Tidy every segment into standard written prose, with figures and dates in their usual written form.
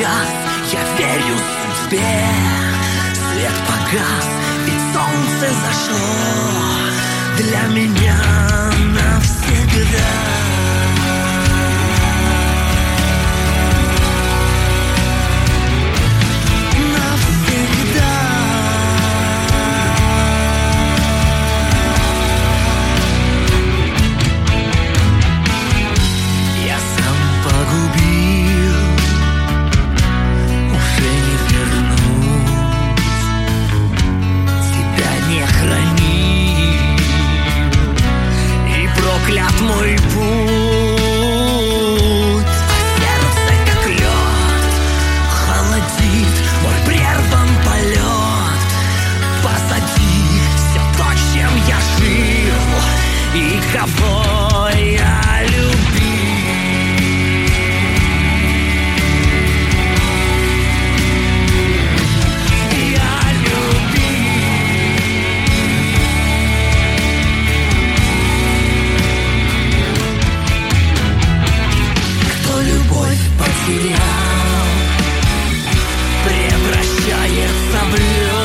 погас, я верю судьбе. Свет погас, ведь солнце зашло для меня навсегда. Проклят мой путь, а сердце как лед холодит мой прерван полет. Позади все то, чем я жил и кого я любил. Потерял, превращается в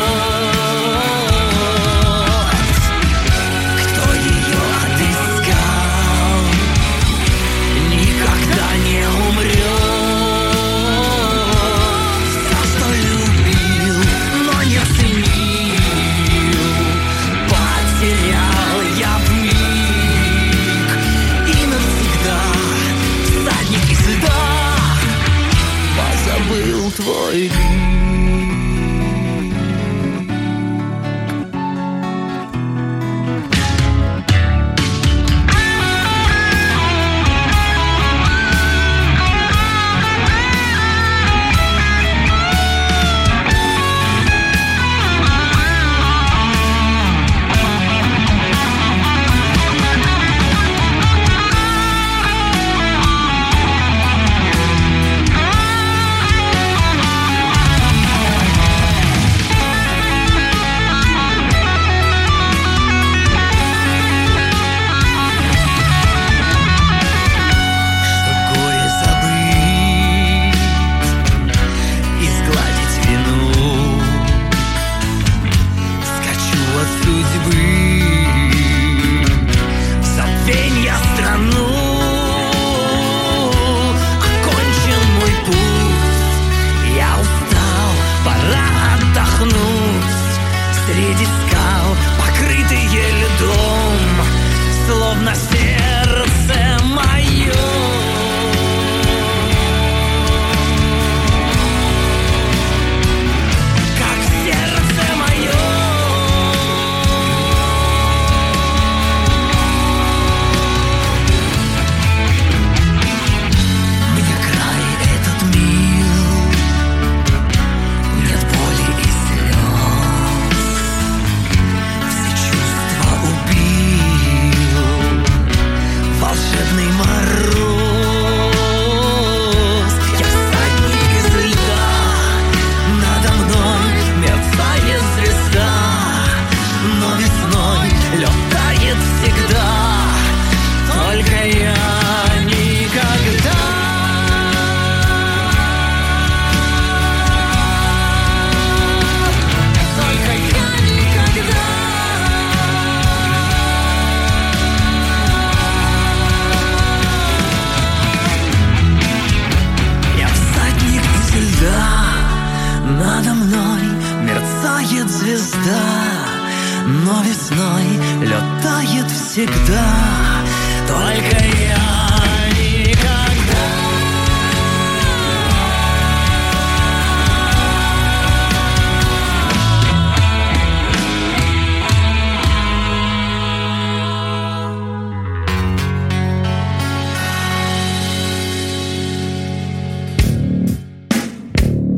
лед. Кто ее отыскал, никогда не умрет. Все, что любил, но не ценил, потерял я вмиг и навсегда. Всадник из льда позабыл твой лик. Судьбы в забвенья страну.